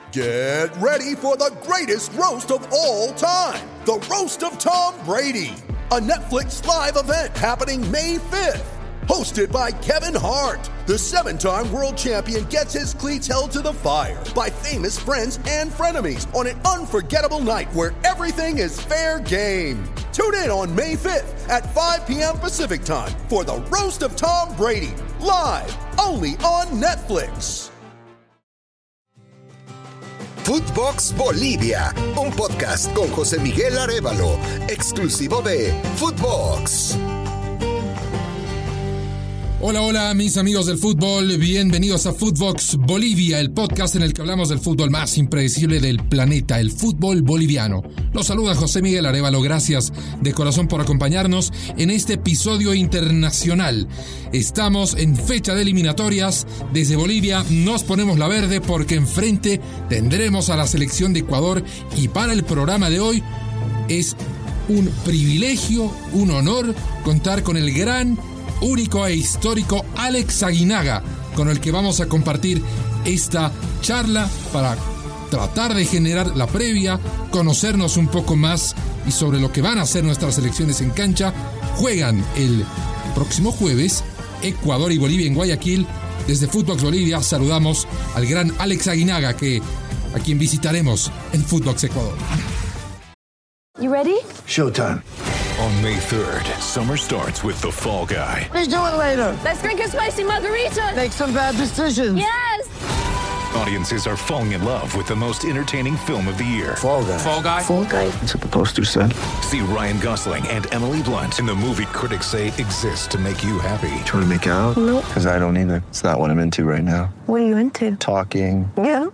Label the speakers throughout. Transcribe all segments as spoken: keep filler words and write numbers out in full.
Speaker 1: Get ready for the greatest roast of all time, the Roast of Tom Brady, a Netflix live event happening May fifth. Hosted by Kevin Hart, the seven-time world champion gets his cleats held to the fire by famous friends and frenemies on an unforgettable night where everything is fair game. Tune in on May fifth at five p.m. Pacific time for the Roast of Tom Brady, live only on Netflix.
Speaker 2: Footbox Bolivia, un podcast con José Miguel Arévalo, exclusivo de Footbox.
Speaker 3: Hola, hola mis amigos del fútbol, bienvenidos a Footbox Bolivia, el podcast en el que hablamos del fútbol más impredecible del planeta, el fútbol boliviano. Los saluda José Miguel Arévalo, gracias de corazón por acompañarnos en este episodio internacional. Estamos en fecha de eliminatorias, desde Bolivia nos ponemos la verde porque enfrente tendremos a la selección de Ecuador y para el programa de hoy es un privilegio, un honor contar con el gran único e histórico Alex Aguinaga, con el que vamos a compartir esta charla para tratar de generar la previa, conocernos un poco más y sobre lo que van a hacer nuestras selecciones en cancha. Juegan el próximo jueves Ecuador y Bolivia en Guayaquil. Desde Footbox Bolivia saludamos al gran Alex Aguinaga, que a quien visitaremos en Footbox Ecuador.
Speaker 4: You ready?
Speaker 5: Showtime.
Speaker 6: On May third, summer starts with The Fall Guy.
Speaker 5: Let's do it later.
Speaker 4: Let's drink a spicy margarita.
Speaker 5: Make some bad decisions.
Speaker 4: Yes!
Speaker 6: Audiences are falling in love with the most entertaining film of the year.
Speaker 5: Fall Guy.
Speaker 6: Fall Guy?
Speaker 4: Fall Guy.
Speaker 5: That's what the poster said.
Speaker 6: See Ryan Gosling and Emily Blunt in the movie critics say exists to make you happy.
Speaker 5: Trying to make it out?
Speaker 4: Nope.
Speaker 5: Because I don't either. It's not what I'm into right now.
Speaker 4: What are you into?
Speaker 5: Talking.
Speaker 4: Yeah.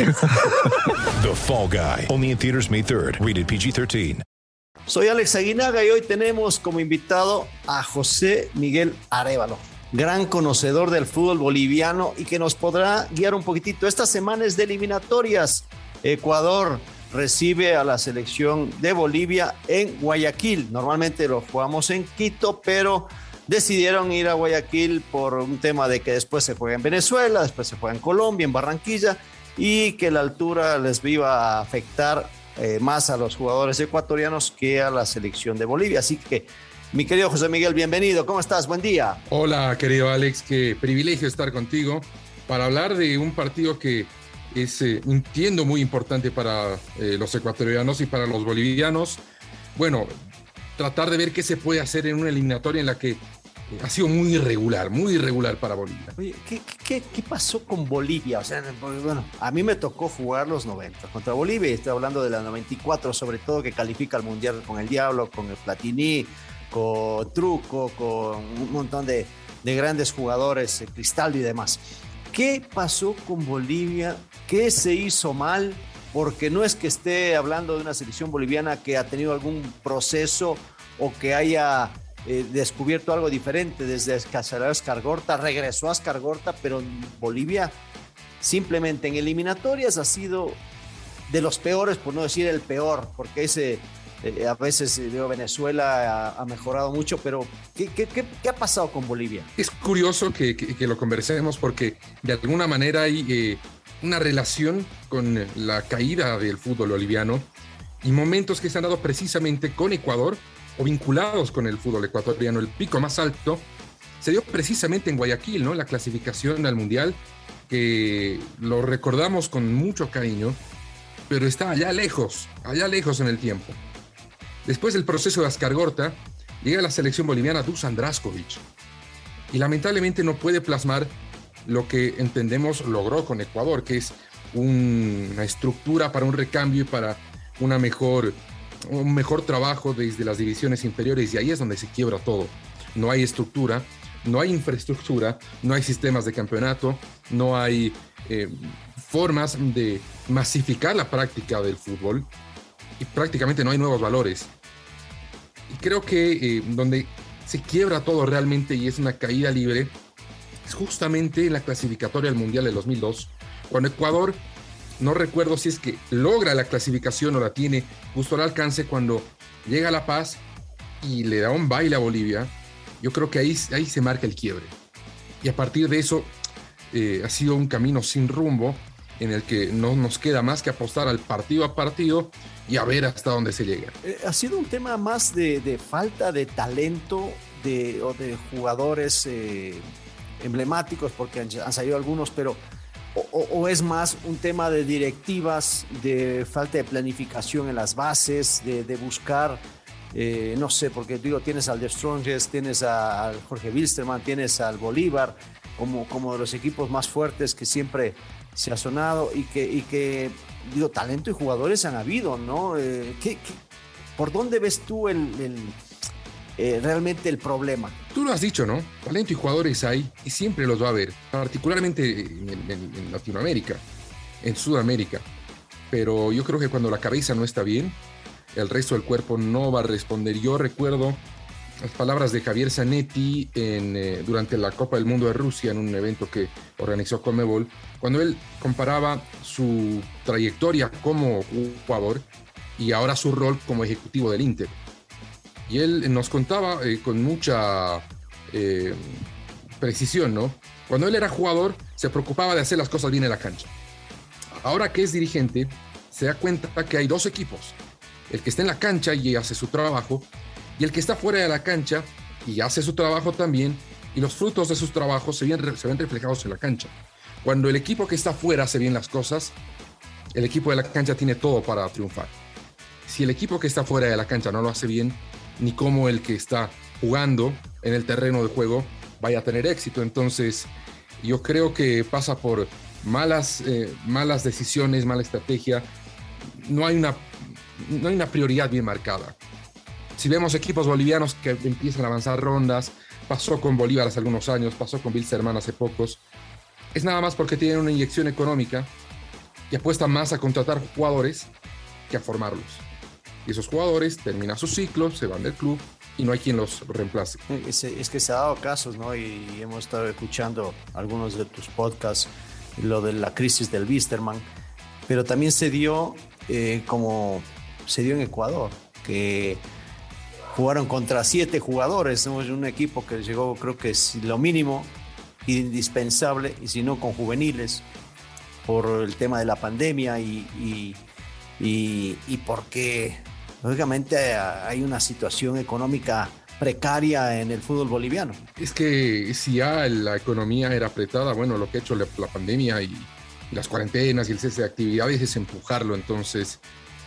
Speaker 6: The Fall Guy. Only in theaters May third. Rated P G thirteen.
Speaker 7: Soy Alex Aguinaga y hoy tenemos como invitado a José Miguel Arévalo, gran conocedor del fútbol boliviano y que nos podrá guiar un poquitito. Esta semana es de eliminatorias. Ecuador recibe a la selección de Bolivia en Guayaquil. Normalmente lo jugamos en Quito, pero decidieron ir a Guayaquil por un tema de que después se juega en Venezuela, después se juega en Colombia, en Barranquilla, y que la altura les iba a afectar Eh, más a los jugadores ecuatorianos que a la selección de Bolivia. Así que, mi querido José Miguel, bienvenido. ¿Cómo estás? Buen día.
Speaker 3: Hola, querido Alex, qué privilegio estar contigo para hablar de un partido que es, eh, entiendo, muy importante para eh, los ecuatorianos y para los bolivianos. Bueno, tratar de ver qué se puede hacer en una eliminatoria en la que ha sido muy irregular, muy irregular para Bolivia.
Speaker 7: Oye, ¿qué, qué, qué pasó con Bolivia? O sea, bueno, a mí me tocó jugar los noventa contra Bolivia, y estoy hablando de la noventa y cuatro, sobre todo, que califica al Mundial con el Diablo, con el Platini, con Truco, con un montón de, de grandes jugadores, Cristaldo y demás. ¿Qué pasó con Bolivia? ¿Qué se hizo mal? Porque no es que esté hablando de una selección boliviana que ha tenido algún proceso o que haya Eh, descubierto algo diferente. Desde que salió Escargorta, regresó a Escargorta, pero Bolivia simplemente en eliminatorias ha sido de los peores, por no decir el peor, porque ese eh, a veces digo, Venezuela ha, ha mejorado mucho, pero ¿qué, qué, qué, ¿qué ha pasado con Bolivia?
Speaker 3: Es curioso que, que, que lo conversemos porque de alguna manera hay eh, una relación con la caída del fútbol boliviano y momentos que se han dado precisamente con Ecuador o vinculados con el fútbol ecuatoriano. El pico más alto se dio precisamente en Guayaquil, ¿no? La clasificación al Mundial, que lo recordamos con mucho cariño, pero está allá lejos, allá lejos en el tiempo. Después del proceso de Escargorta, llega la selección boliviana Dusan Draskovic, y lamentablemente no puede plasmar lo que entendemos logró con Ecuador, que es un, una estructura para un recambio y para una mejor... un mejor trabajo desde las divisiones inferiores, y ahí es donde se quiebra todo. No hay estructura, no hay infraestructura, no hay sistemas de campeonato, no hay eh, formas de masificar la práctica del fútbol y prácticamente no hay nuevos valores. Y creo que eh, donde se quiebra todo realmente y es una caída libre es justamente en la clasificatoria del Mundial del dos mil dos, cuando Ecuador, no recuerdo si es que logra la clasificación o la tiene justo al alcance, cuando llega a La Paz y le da un baile a Bolivia. Yo creo que ahí, ahí se marca el quiebre. Y a partir de eso eh, ha sido un camino sin rumbo en el que no nos queda más que apostar al partido a partido y a ver hasta dónde se llega.
Speaker 7: Eh, ha sido un tema más de, de falta de talento de, o de jugadores eh, emblemáticos, porque han, han salido algunos, pero o, o es más un tema de directivas, de falta de planificación en las bases, de, de buscar, eh, no sé, porque digo, tienes al The Strongest, tienes a, al Jorge Wilstermann, tienes al Bolívar, como, como de los equipos más fuertes que siempre se ha sonado y que, y que digo, talento y jugadores han habido, ¿no? Eh, ¿qué, qué, ¿Por dónde ves tú el, el, eh, realmente el problema?
Speaker 3: Tú lo has dicho, ¿no? Talento y jugadores hay y siempre los va a haber, particularmente en, en, en Latinoamérica, en Sudamérica. Pero yo creo que cuando la cabeza no está bien, el resto del cuerpo no va a responder. Yo recuerdo las palabras de Javier Zanetti en, eh, durante la Copa del Mundo de Rusia, en un evento que organizó Conmebol, cuando él comparaba su trayectoria como jugador y ahora su rol como ejecutivo del Inter. Y él nos contaba eh, con mucha eh, precisión, ¿no? Cuando él era jugador, se preocupaba de hacer las cosas bien en la cancha. Ahora que es dirigente, se da cuenta que hay dos equipos. El que está en la cancha y hace su trabajo, y el que está fuera de la cancha y hace su trabajo también, y los frutos de sus trabajos se ven, se ven reflejados en la cancha. Cuando el equipo que está fuera hace bien las cosas, el equipo de la cancha tiene todo para triunfar. Si el equipo que está fuera de la cancha no lo hace bien, ni como el que está jugando en el terreno de juego vaya a tener éxito. Entonces, yo creo que pasa por malas, eh, malas decisiones, mala estrategia. No hay una, no hay una prioridad bien marcada. Si vemos equipos bolivianos que empiezan a avanzar rondas, pasó con Bolívar hace algunos años, pasó con Wilstermann hace pocos, es nada más porque tienen una inyección económica y apuestan más a contratar jugadores que a formarlos. Y esos jugadores terminan su ciclo, se van del club y no hay quien los reemplace.
Speaker 7: Es, es que se ha dado casos, ¿no? Y hemos estado escuchando algunos de tus podcasts, lo de la crisis del Wilstermann, pero también se dio eh, como se dio en Ecuador, que jugaron contra siete jugadores, ¿no? Un equipo que llegó, creo que es lo mínimo, indispensable, y si no con juveniles, por el tema de la pandemia y, y, y, y porque lógicamente hay una situación económica precaria en el fútbol boliviano.
Speaker 3: Es que si ya la economía era apretada, bueno, lo que ha hecho la, la pandemia y, y las cuarentenas y el cese de actividades es empujarlo. Entonces,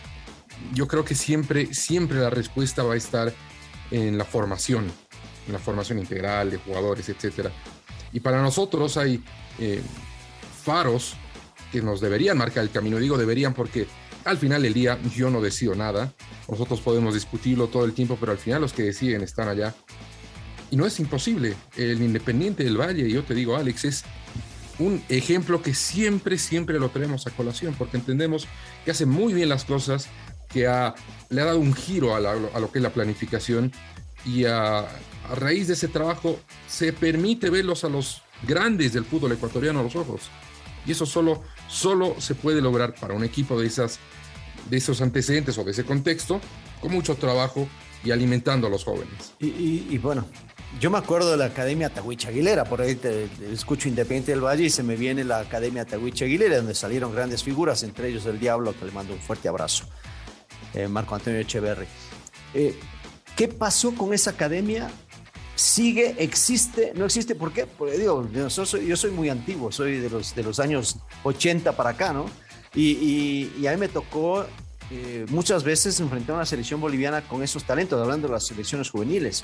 Speaker 3: yo creo que siempre, siempre la respuesta va a estar en la formación, en la formación integral de jugadores, etcétera. Y para nosotros hay eh, faros que nos deberían marcar el camino. Digo deberían porque al final del día yo no decido nada. Nosotros podemos discutirlo todo el tiempo, pero al final los que deciden están allá. Y no es imposible. El Independiente del Valle, yo te digo, Alex, es un ejemplo que siempre, siempre lo traemos a colación, porque entendemos que hace muy bien las cosas, que ha, le ha dado un giro a, la, a lo que es la planificación, y a, a raíz de ese trabajo se permite verlos a los grandes del fútbol ecuatoriano a los ojos. Y eso solo, solo se puede lograr para un equipo de, esas, de esos antecedentes o de ese contexto, con mucho trabajo y alimentando a los jóvenes.
Speaker 7: Y, y, y bueno, yo me acuerdo de la Academia Tahuicha Aguilera, por ahí te, te escucho Independiente del Valle y se me viene la Academia Tahuicha Aguilera, donde salieron grandes figuras, entre ellos el Diablo, que le mando un fuerte abrazo, eh, Marco Antonio Echeverri. Eh, ¿Qué pasó con esa academia? ¿Sigue? ¿Existe? ¿No existe? ¿Por qué? Porque digo, yo soy, yo soy muy antiguo, soy de los, de los años ochenta para acá, ¿no? Y, y, y a mí me tocó eh, muchas veces enfrentar a una selección boliviana con esos talentos, hablando de las selecciones juveniles.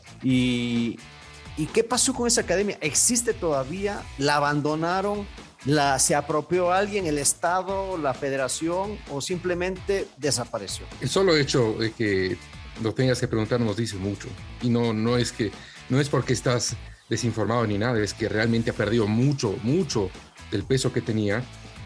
Speaker 7: Y, ¿y qué pasó con esa academia? ¿Existe todavía? ¿La abandonaron? ¿La, ¿Se apropió alguien, el Estado, la Federación, o simplemente desapareció?
Speaker 3: El solo hecho de que lo tengas que preguntar nos dice mucho. Y no, no, es que, no es porque estás desinformado ni nada, es que realmente ha perdido mucho, mucho del peso que tenía.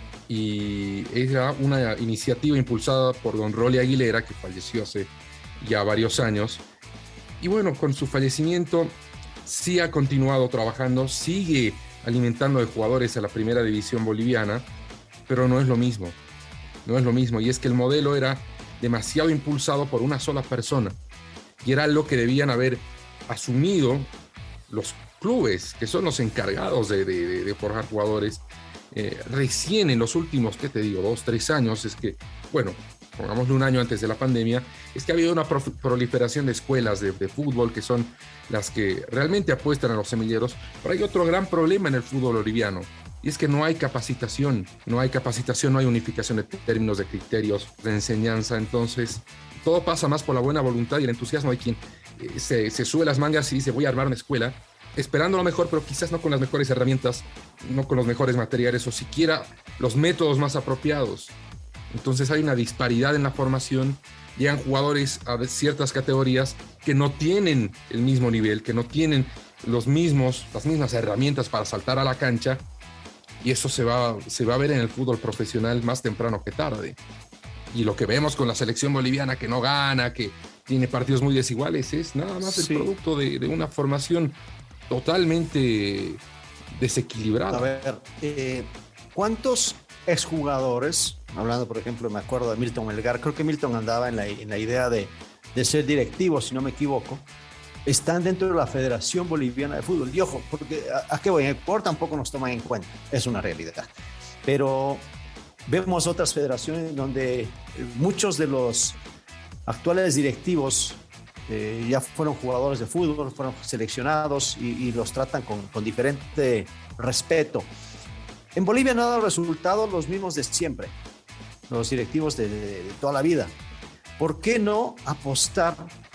Speaker 3: Y era una iniciativa impulsada por don Rolly Aguilera, que falleció hace ya varios años. Y bueno, con su fallecimiento sí ha continuado trabajando, sigue alimentando de jugadores a la primera división boliviana, pero no es lo mismo, no es lo mismo. Y es que el modelo era demasiado impulsado por una sola persona, y era algo que debían haber asumido los clubes, que son los encargados de, de, de forjar jugadores, eh, recién en los últimos, ¿qué te digo? Dos, tres años, es que, bueno, pongámosle un año antes de la pandemia, es que ha habido una prof- proliferación de escuelas de, de fútbol que son las que realmente apuestan a los semilleros, pero hay otro gran problema en el fútbol boliviano, y es que no hay capacitación, no hay capacitación, no hay unificación de términos, de criterios, de enseñanza. Entonces todo pasa más por la buena voluntad y el entusiasmo. Hay quien eh, se, se sube las mangas y dice voy a armar una escuela, esperando lo mejor, pero quizás no con las mejores herramientas, no con los mejores materiales o siquiera los métodos más apropiados. Entonces hay una disparidad en la formación, llegan jugadores a ciertas categorías que no tienen el mismo nivel, que no tienen los mismos, las mismas herramientas para saltar a la cancha, y eso se va, se va a ver en el fútbol profesional más temprano que tarde. Y lo que vemos con la selección boliviana que no gana, que tiene partidos muy desiguales, es nada más el sí. producto de, de una formación totalmente desequilibrada.
Speaker 7: A ver, eh, ¿cuántos exjugadores, hablando por ejemplo, me acuerdo de Milton Melgar, creo que Milton andaba en la, en la idea de, de ser directivo, si no me equivoco, están dentro de la Federación Boliviana de Fútbol? Y ojo, porque a, a qué voy, en Ecuador tampoco nos toman en cuenta, es una realidad. Pero vemos otras federaciones donde muchos de los actuales directivos eh, ya fueron jugadores de fútbol, fueron seleccionados y, y los tratan con, con diferente respeto. En Bolivia no han dado resultados los mismos de siempre, los directivos de, de, de toda la vida. ¿Por qué no apostar,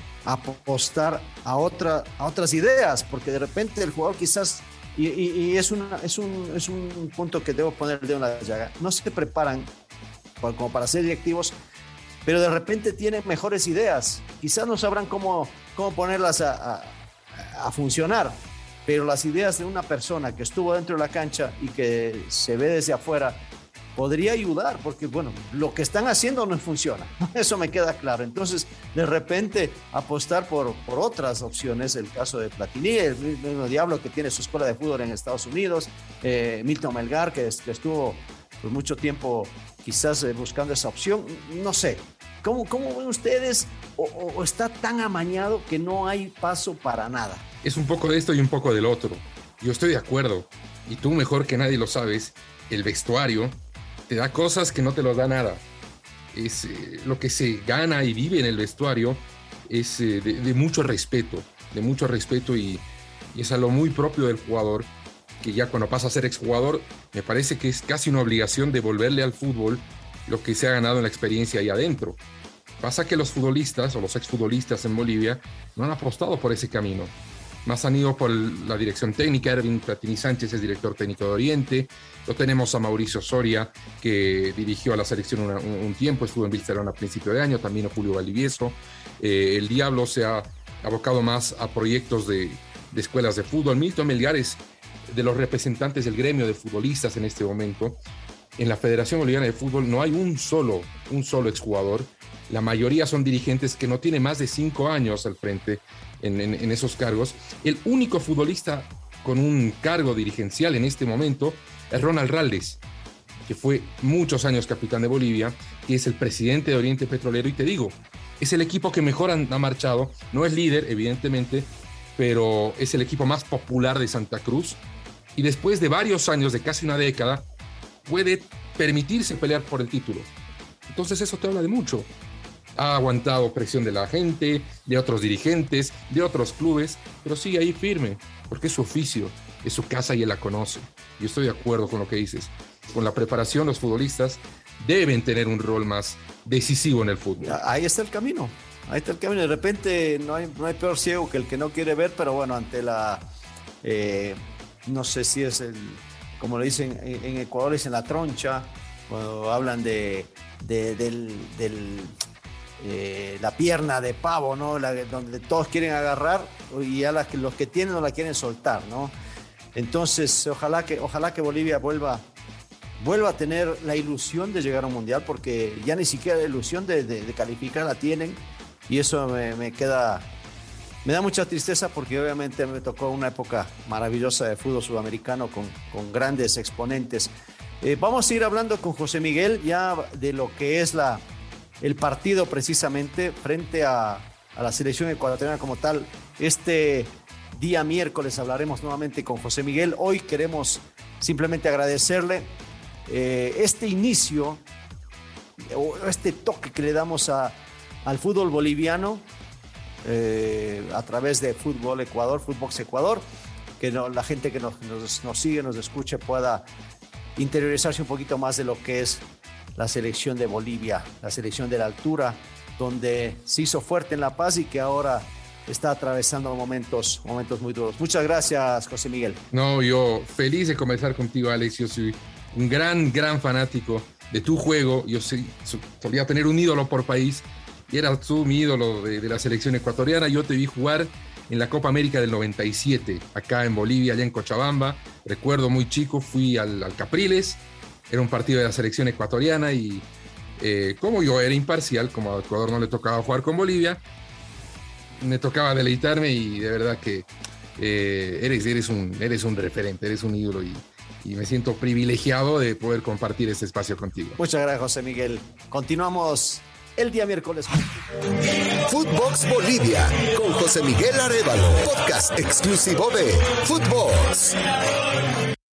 Speaker 7: apostar a, otra, a otras ideas? Porque de repente el jugador quizás, y, y, y es, una, es, un, es un punto que debo poner el dedo en la llaga, no se preparan para, como para ser directivos, pero de repente tienen mejores ideas. Quizás no sabrán cómo, cómo ponerlas a, a, a funcionar, pero las ideas de una persona que estuvo dentro de la cancha y que se ve desde afuera podría ayudar, porque bueno, lo que están haciendo no funciona, eso me queda claro. Entonces, de repente, apostar por, por otras opciones, el caso de Platini, el mismo Diablo que tiene su escuela de fútbol en Estados Unidos, eh, Milton Melgar, que, que estuvo por mucho tiempo quizás eh, buscando esa opción, no sé. ¿Cómo, cómo ven ustedes? O, o, ¿O está tan amañado que no hay paso para nada?
Speaker 3: Es un poco de esto y un poco del otro. Yo estoy de acuerdo, y tú mejor que nadie lo sabes, el vestuario te da cosas que no te lo da nada. Es, eh, lo que se gana y vive en el vestuario es eh, de, de mucho respeto, de mucho respeto y, y es algo muy propio del jugador, que ya cuando pasa a ser exjugador, me parece que es casi una obligación devolverle al fútbol lo que se ha ganado en la experiencia ahí adentro. Pasa que los futbolistas o los exfutbolistas en Bolivia no han apostado por ese camino. Más han ido por el, la dirección técnica. Erwin Platini Sánchez es director técnico de Oriente. Lo tenemos a Mauricio Soria, que dirigió a la selección una, un, un tiempo, estuvo en Barcelona a principio de año, también a Julio Valdivieso. Eh, el Diablo se ha abocado más a proyectos de, de escuelas de fútbol. Milton Melgar es de los representantes del gremio de futbolistas en este momento. En la Federación Boliviana de Fútbol no hay un solo, un solo exjugador. La mayoría son dirigentes que no tienen más de cinco años al frente en, en, en esos cargos. El único futbolista con un cargo dirigencial en este momento es Ronald Raldes, que fue muchos años capitán de Bolivia, que es el presidente de Oriente Petrolero, y te digo, es el equipo que mejor han, ha marchado. No es líder, evidentemente, pero es el equipo más popular de Santa Cruz, y después de varios años, de casi una década, puede permitirse pelear por el título. Entonces eso te habla de mucho. Ha aguantado presión de la gente, de otros dirigentes, de otros clubes, pero sigue ahí firme, porque es su oficio, es su casa y él la conoce. Yo estoy de acuerdo con lo que dices. Con la preparación, los futbolistas deben tener un rol más decisivo en el fútbol.
Speaker 7: Ahí está el camino, ahí está el camino. De repente no hay, no hay peor ciego que el que no quiere ver, pero bueno, ante la, eh, no sé si es el, como le dicen en, en Ecuador, dicen la troncha, cuando hablan de, de del, del eh, la pierna de pavo, ¿no? La, donde todos quieren agarrar y ya las, los que tienen no la quieren soltar, ¿no? Entonces, ojalá que, ojalá que Bolivia vuelva, vuelva a tener la ilusión de llegar a un mundial, porque ya ni siquiera la ilusión de, de, de calificar la tienen, y eso me, me queda, me da mucha tristeza, porque obviamente me tocó una época maravillosa de fútbol sudamericano con, con grandes exponentes. Eh, vamos a ir hablando con José Miguel ya de lo que es la, el partido precisamente frente a, a la selección ecuatoriana como tal. Este día miércoles hablaremos nuevamente con José Miguel. Hoy queremos simplemente agradecerle eh, este inicio o este toque que le damos a, al fútbol boliviano eh, a través de Fútbol Ecuador, Footbox Ecuador, que no, la gente que nos, nos, nos sigue, nos escuche, pueda interiorizarse un poquito más de lo que es la selección de Bolivia, la selección de la altura, donde se hizo fuerte en La Paz y que ahora está atravesando momentos, momentos muy duros. Muchas gracias, José Miguel.
Speaker 3: No, yo feliz de conversar contigo, Alex. Yo soy un gran, gran fanático de tu juego. Yo sí, solía tener un ídolo por país y eras tú mi ídolo de, de la selección ecuatoriana. Yo te vi jugar en la Copa América del noventa y siete, acá en Bolivia, allá en Cochabamba. Recuerdo muy chico, fui al, al Capriles, era un partido de la selección ecuatoriana y eh, como yo era imparcial, como a Ecuador no le tocaba jugar con Bolivia, me tocaba deleitarme y de verdad que eh, eres, eres, un, eres un referente, eres un ídolo y, y me siento privilegiado de poder compartir este espacio contigo.
Speaker 7: Muchas gracias, José Miguel. Continuamos el día miércoles.
Speaker 2: Footbox Bolivia con José Miguel Arévalo, podcast exclusivo de Footbox.